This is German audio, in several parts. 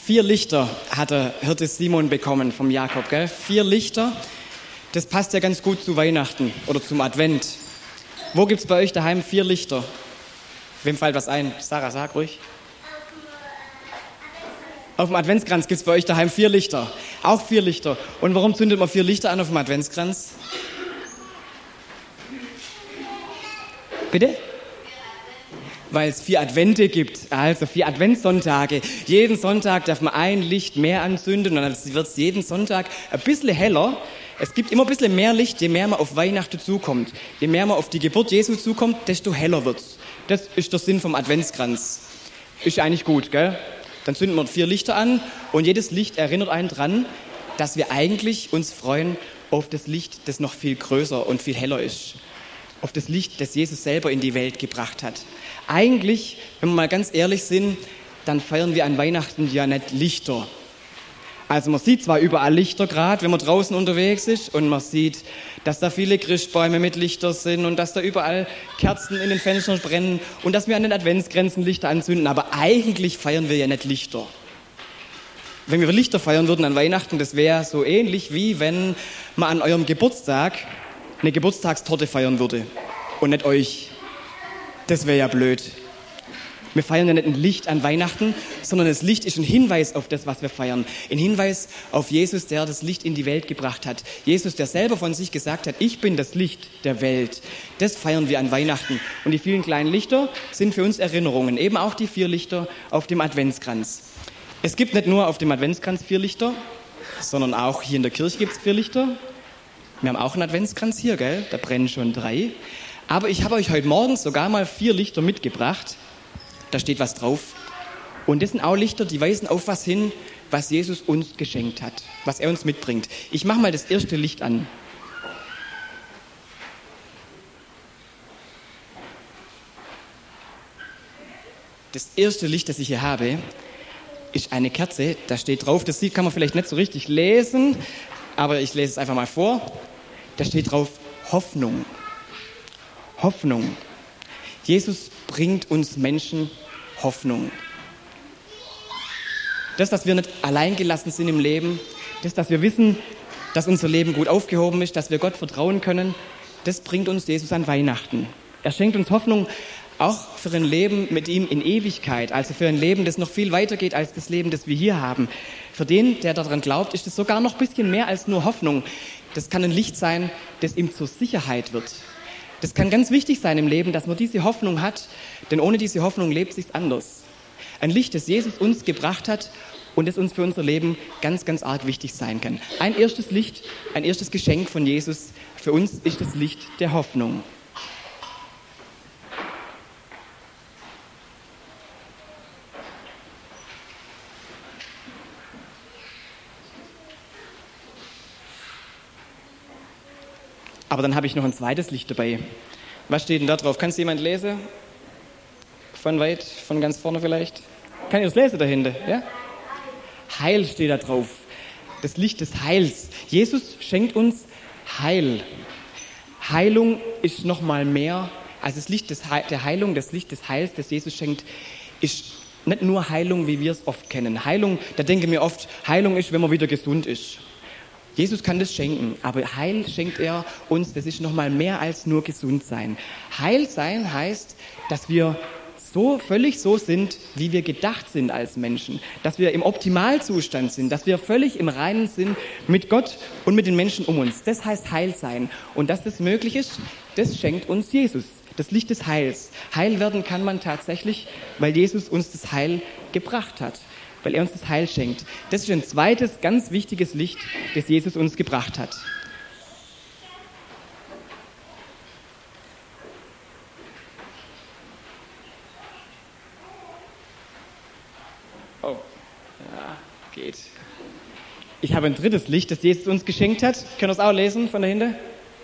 4 Lichter hat der Hirte Simon bekommen vom Jakob, gell? 4 Lichter, das passt ja ganz gut zu Weihnachten oder zum Advent. Wo gibt's bei euch daheim 4 Lichter? Wem fällt was ein? Sarah, sag ruhig. Auf dem Adventskranz gibt's bei euch daheim 4 Lichter. Auch 4 Lichter. Und warum zündet man 4 Lichter an auf dem Adventskranz? Bitte? Weil es 4 Advente gibt, also 4 Adventssonntage. Jeden Sonntag darf man ein Licht mehr anzünden und dann wird es jeden Sonntag ein bisschen heller. Es gibt immer ein bisschen mehr Licht, je mehr man auf Weihnachten zukommt. Je mehr man auf die Geburt Jesu zukommt, desto heller wird es. Das ist der Sinn vom Adventskranz. Ist eigentlich gut, gell? Dann zünden wir 4 Lichter an und jedes Licht erinnert einen dran, dass wir eigentlich uns freuen auf das Licht, das noch viel größer und viel heller ist. Auf das Licht, das Jesus selber in die Welt gebracht hat. Eigentlich, wenn wir mal ganz ehrlich sind, dann feiern wir an Weihnachten ja nicht Lichter. Also man sieht zwar überall Lichter gerade, wenn man draußen unterwegs ist und man sieht, dass da viele Christbäume mit Lichter sind und dass da überall Kerzen in den Fenstern brennen und dass wir an den Adventskränzen Lichter anzünden, aber eigentlich feiern wir ja nicht Lichter. Wenn wir Lichter feiern würden an Weihnachten, das wäre so ähnlich wie wenn man an eurem Geburtstag eine Geburtstagstorte feiern würde und nicht euch. Das wäre ja blöd. Wir feiern ja nicht ein Licht an Weihnachten, sondern das Licht ist ein Hinweis auf das, was wir feiern. Ein Hinweis auf Jesus, der das Licht in die Welt gebracht hat. Jesus, der selber von sich gesagt hat, ich bin das Licht der Welt. Das feiern wir an Weihnachten. Und die vielen kleinen Lichter sind für uns Erinnerungen. Eben auch die 4 Lichter auf dem Adventskranz. Es gibt nicht nur auf dem Adventskranz 4 Lichter, sondern auch hier in der Kirche gibt es 4 Lichter. Wir haben auch einen Adventskranz hier, gell? Da brennen schon 3. Aber ich habe euch heute Morgen sogar mal 4 Lichter mitgebracht. Da steht was drauf. Und das sind auch Lichter, die weisen auf was hin, was Jesus uns geschenkt hat, was er uns mitbringt. Ich mache mal das erste Licht an. Das erste Licht, das ich hier habe, ist eine Kerze. Da steht drauf, das kann man vielleicht nicht so richtig lesen, aber ich lese es einfach mal vor. Da steht drauf Hoffnung. Hoffnung. Jesus bringt uns Menschen Hoffnung. Das, dass wir nicht allein gelassen sind im Leben, das, dass wir wissen, dass unser Leben gut aufgehoben ist, dass wir Gott vertrauen können, das bringt uns Jesus an Weihnachten. Er schenkt uns Hoffnung auch für ein Leben mit ihm in Ewigkeit, also für ein Leben, das noch viel weiter geht als das Leben, das wir hier haben. Für den, der daran glaubt, ist es sogar noch ein bisschen mehr als nur Hoffnung. Das kann ein Licht sein, das ihm zur Sicherheit wird. Das kann ganz wichtig sein im Leben, dass man diese Hoffnung hat, denn ohne diese Hoffnung lebt es sich anders. Ein Licht, das Jesus uns gebracht hat und das uns für unser Leben ganz, ganz arg wichtig sein kann. Ein erstes Licht, ein erstes Geschenk von Jesus für uns ist das Licht der Hoffnung. Aber dann habe ich noch ein zweites Licht dabei. Was steht denn da drauf? Kann es jemand lesen? Von weit, von ganz vorne vielleicht? Kann ich das lesen dahinter? Ja? Heil steht da drauf. Das Licht des Heils. Jesus schenkt uns Heil. Heilung ist noch mal mehr als das Licht der Heilung. Das Licht des Heils, das Jesus schenkt, ist nicht nur Heilung, wie wir es oft kennen. Heilung, da denken wir oft, Heilung ist, wenn man wieder gesund ist. Jesus kann das schenken, aber Heil schenkt er uns, das ist nochmal mehr als nur gesund sein. Heil sein heißt, dass wir völlig so sind, wie wir gedacht sind als Menschen. Dass wir im Optimalzustand sind, dass wir völlig im Reinen sind mit Gott und mit den Menschen um uns. Das heißt Heil sein. Und dass das möglich ist, das schenkt uns Jesus. Das Licht des Heils. Heil werden kann man tatsächlich, weil Jesus uns das Heil gebracht hat. Weil er uns das Heil schenkt. Das ist ein zweites, ganz wichtiges Licht, das Jesus uns gebracht hat. Oh, ja, geht. Ich habe ein drittes Licht, das Jesus uns geschenkt hat. Können wir es auch lesen von dahinter?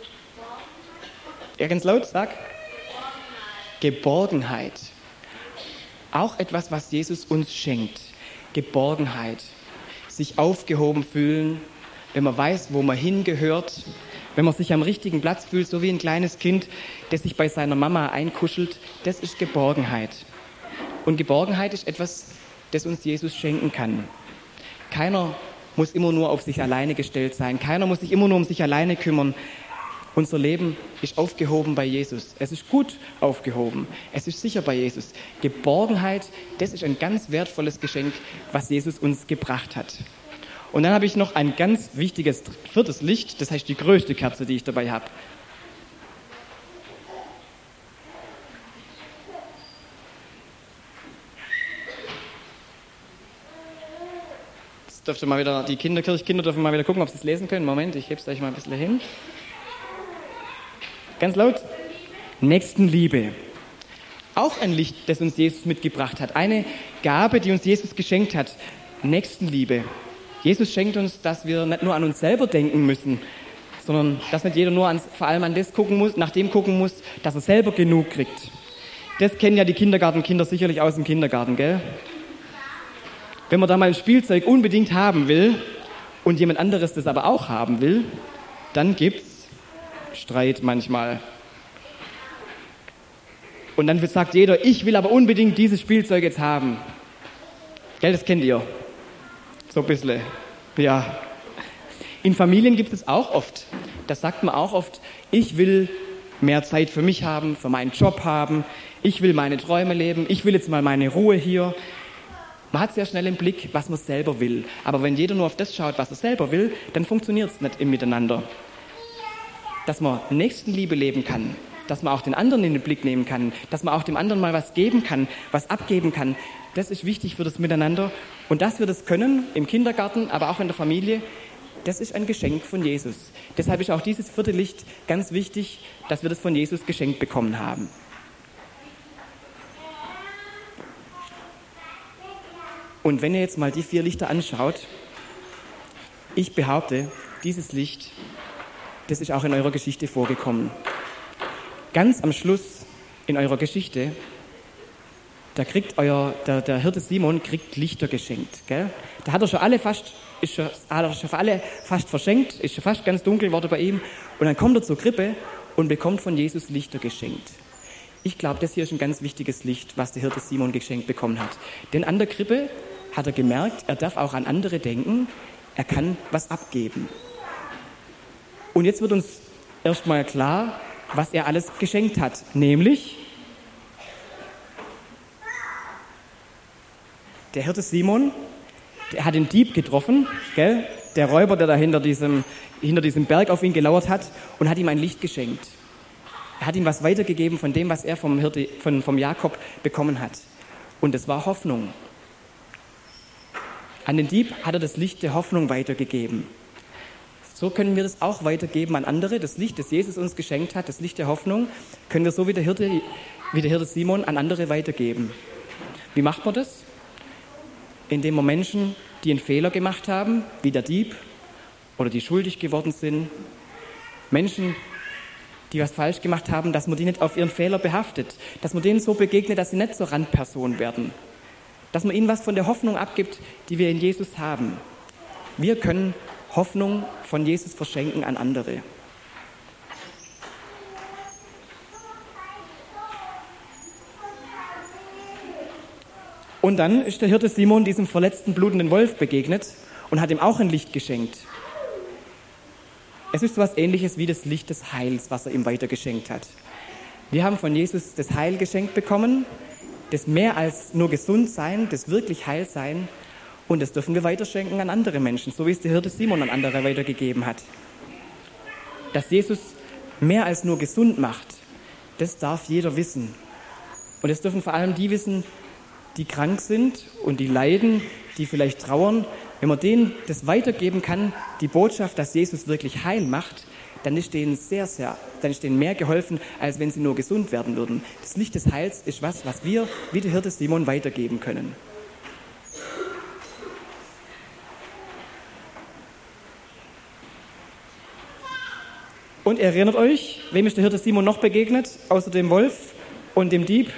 Ja, ganz laut, sag. Geborgenheit. Auch etwas, was Jesus uns schenkt. Geborgenheit, sich aufgehoben fühlen, wenn man weiß, wo man hingehört, wenn man sich am richtigen Platz fühlt, so wie ein kleines Kind, das sich bei seiner Mama einkuschelt, das ist Geborgenheit. Und Geborgenheit ist etwas, das uns Jesus schenken kann. Keiner muss immer nur auf sich alleine gestellt sein. Keiner muss sich immer nur um sich alleine kümmern. Unser Leben ist aufgehoben bei Jesus. Es ist gut aufgehoben. Es ist sicher bei Jesus. Geborgenheit, das ist ein ganz wertvolles Geschenk, was Jesus uns gebracht hat. Und dann habe ich noch ein ganz wichtiges viertes Licht, das heißt die größte Kerze, die ich dabei habe. Jetzt dürft ihr mal wieder, die Kirchkinder dürfen mal wieder gucken, ob sie es lesen können. Moment, ich hebe es euch mal ein bisschen hin. Ganz laut. Nächstenliebe. Auch ein Licht, das uns Jesus mitgebracht hat. Eine Gabe, die uns Jesus geschenkt hat. Nächstenliebe. Jesus schenkt uns, dass wir nicht nur an uns selber denken müssen, sondern dass nicht jeder nur vor allem an das gucken muss, nach dem gucken muss, dass er selber genug kriegt. Das kennen ja die Kindergartenkinder sicherlich aus dem Kindergarten, gell? Wenn man da mal ein Spielzeug unbedingt haben will und jemand anderes das aber auch haben will, dann gibt's Streit manchmal. Und dann sagt jeder, ich will aber unbedingt dieses Spielzeug jetzt haben. Gell, das kennt ihr. So ein bisschen. Ja. In Familien gibt es auch oft. Das sagt man auch oft, ich will mehr Zeit für mich haben, für meinen Job haben. Ich will meine Träume leben. Ich will jetzt mal meine Ruhe hier. Man hat sehr schnell im Blick, was man selber will. Aber wenn jeder nur auf das schaut, was er selber will, dann funktioniert es nicht im Miteinander. Dass man Nächstenliebe leben kann, dass man auch den anderen in den Blick nehmen kann, dass man auch dem anderen mal was geben kann, was abgeben kann, das ist wichtig für das Miteinander. Und dass wir das können, im Kindergarten, aber auch in der Familie, das ist ein Geschenk von Jesus. Deshalb ist auch dieses vierte Licht ganz wichtig, dass wir das von Jesus geschenkt bekommen haben. Und wenn ihr jetzt mal die 4 Lichter anschaut, ich behaupte, dieses Licht, das ist auch in eurer Geschichte vorgekommen. Ganz am Schluss in eurer Geschichte, da kriegt der Hirte Simon kriegt Lichter geschenkt. Gell? Da hat er schon alle fast verschenkt, ist schon fast ganz dunkel geworden bei ihm. Und dann kommt er zur Krippe und bekommt von Jesus Lichter geschenkt. Ich glaube, das hier ist ein ganz wichtiges Licht, was der Hirte Simon geschenkt bekommen hat. Denn an der Krippe hat er gemerkt, er darf auch an andere denken, er kann was abgeben. Und jetzt wird uns erstmal klar, was er alles geschenkt hat. Nämlich, der Hirte Simon, der hat den Dieb getroffen, gell? Der Räuber, der da hinter diesem Berg auf ihn gelauert hat und hat ihm ein Licht geschenkt. Er hat ihm was weitergegeben von dem, was er vom Jakob bekommen hat. Und es war Hoffnung. An den Dieb hat er das Licht der Hoffnung weitergegeben. So können wir das auch weitergeben an andere. Das Licht, das Jesus uns geschenkt hat, das Licht der Hoffnung, können wir so wie der Hirte Simon an andere weitergeben. Wie macht man das? Indem wir Menschen, die einen Fehler gemacht haben, wie der Dieb oder die schuldig geworden sind, Menschen, die was falsch gemacht haben, dass man die nicht auf ihren Fehler behaftet, dass man denen so begegnet, dass sie nicht zur Randperson werden, dass man ihnen was von der Hoffnung abgibt, die wir in Jesus haben. Wir können Hoffnung von Jesus verschenken an andere. Und dann ist der Hirte Simon diesem verletzten, blutenden Wolf begegnet und hat ihm auch ein Licht geschenkt. Es ist so etwas Ähnliches wie das Licht des Heils, was er ihm weitergeschenkt hat. Wir haben von Jesus das Heil geschenkt bekommen, das mehr als nur gesund sein, das wirklich Heil sein, und das dürfen wir weiterschenken an andere Menschen, so wie es der Hirte Simon an andere weitergegeben hat. Dass Jesus mehr als nur gesund macht, das darf jeder wissen. Und das dürfen vor allem die wissen, die krank sind und die leiden, die vielleicht trauern. Wenn man denen das weitergeben kann, die Botschaft, dass Jesus wirklich Heil macht, dann ist denen mehr geholfen, als wenn sie nur gesund werden würden. Das Licht des Heils ist was wir, wie der Hirte Simon, weitergeben können. Und erinnert euch, wem ist der Hirte Simon noch begegnet, außer dem Wolf und dem Dieb?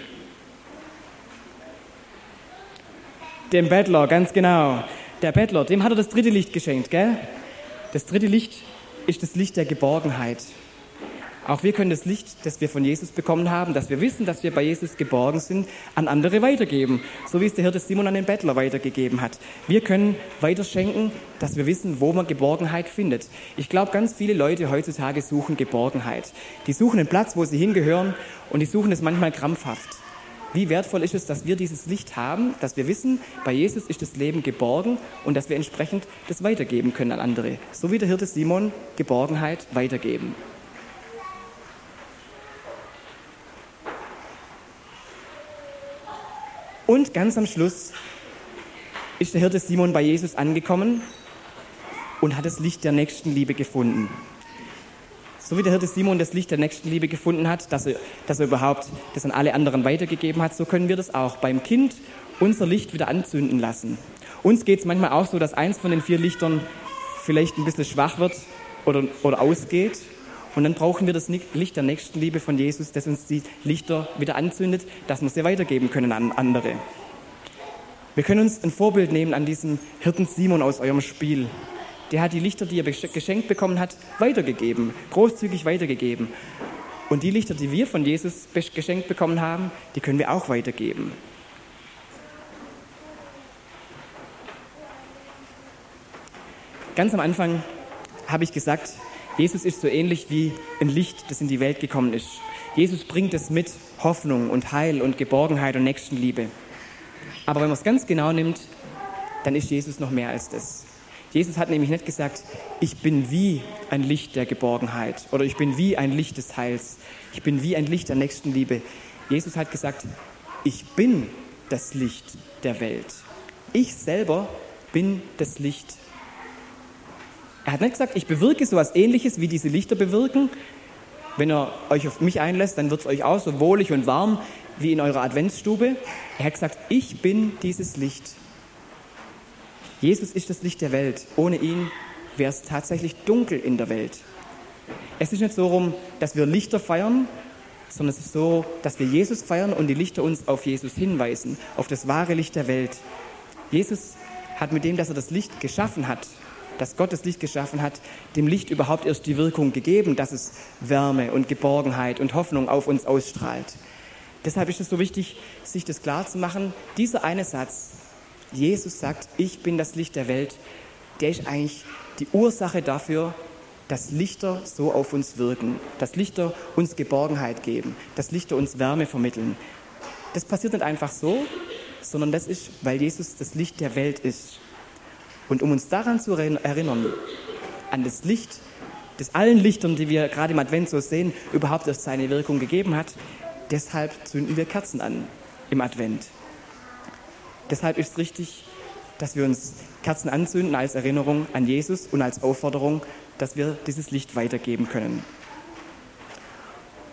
Dem Bettler, ganz genau. Der Bettler, dem hat er das dritte Licht geschenkt, gell? Das dritte Licht ist das Licht der Geborgenheit. Auch wir können das Licht, das wir von Jesus bekommen haben, dass wir wissen, dass wir bei Jesus geborgen sind, an andere weitergeben. So wie es der Hirte Simon an den Bettler weitergegeben hat. Wir können weiterschenken, dass wir wissen, wo man Geborgenheit findet. Ich glaube, ganz viele Leute heutzutage suchen Geborgenheit. Die suchen einen Platz, wo sie hingehören, und die suchen es manchmal krampfhaft. Wie wertvoll ist es, dass wir dieses Licht haben, dass wir wissen, bei Jesus ist das Leben geborgen und dass wir entsprechend das weitergeben können an andere. So wie der Hirte Simon Geborgenheit weitergeben. Und ganz am Schluss ist der Hirte Simon bei Jesus angekommen und hat das Licht der Nächstenliebe gefunden. So wie der Hirte Simon das Licht der Nächstenliebe gefunden hat, dass er überhaupt das an alle anderen weitergegeben hat, so können wir das auch beim Kind unser Licht wieder anzünden lassen. Uns geht es manchmal auch so, dass eins von den 4 Lichtern vielleicht ein bisschen schwach wird oder ausgeht. Und dann brauchen wir das Licht der Nächstenliebe von Jesus, das uns die Lichter wieder anzündet, dass wir sie weitergeben können an andere. Wir können uns ein Vorbild nehmen an diesem Hirten Simon aus eurem Spiel. Der hat die Lichter, die er geschenkt bekommen hat, weitergegeben, großzügig weitergegeben. Und die Lichter, die wir von Jesus geschenkt bekommen haben, die können wir auch weitergeben. Ganz am Anfang habe ich gesagt, Jesus ist so ähnlich wie ein Licht, das in die Welt gekommen ist. Jesus bringt es mit, Hoffnung und Heil und Geborgenheit und Nächstenliebe. Aber wenn man es ganz genau nimmt, dann ist Jesus noch mehr als das. Jesus hat nämlich nicht gesagt, ich bin wie ein Licht der Geborgenheit oder ich bin wie ein Licht des Heils, ich bin wie ein Licht der Nächstenliebe. Jesus hat gesagt, ich bin das Licht der Welt. Ich selber bin das Licht. Er hat nicht gesagt, ich bewirke so etwas Ähnliches, wie diese Lichter bewirken. Wenn ihr euch auf mich einlässt, dann wird es euch auch so wohlig und warm wie in eurer Adventsstube. Er hat gesagt, ich bin dieses Licht. Jesus ist das Licht der Welt. Ohne ihn wäre es tatsächlich dunkel in der Welt. Es ist nicht so rum, dass wir Lichter feiern, sondern es ist so, dass wir Jesus feiern und die Lichter uns auf Jesus hinweisen, auf das wahre Licht der Welt. Jesus hat mit dem, dass er das Licht geschaffen hat, dass Gott das Licht geschaffen hat, dem Licht überhaupt erst die Wirkung gegeben, dass es Wärme und Geborgenheit und Hoffnung auf uns ausstrahlt. Deshalb ist es so wichtig, sich das klar zu machen. Dieser eine Satz, Jesus sagt, ich bin das Licht der Welt, der ist eigentlich die Ursache dafür, dass Lichter so auf uns wirken, dass Lichter uns Geborgenheit geben, dass Lichter uns Wärme vermitteln. Das passiert nicht einfach so, sondern das ist, weil Jesus das Licht der Welt ist. Und um uns daran zu erinnern, an das Licht, das allen Lichtern, die wir gerade im Advent so sehen, überhaupt erst seine Wirkung gegeben hat, deshalb zünden wir Kerzen an im Advent. Deshalb ist es richtig, dass wir uns Kerzen anzünden als Erinnerung an Jesus und als Aufforderung, dass wir dieses Licht weitergeben können.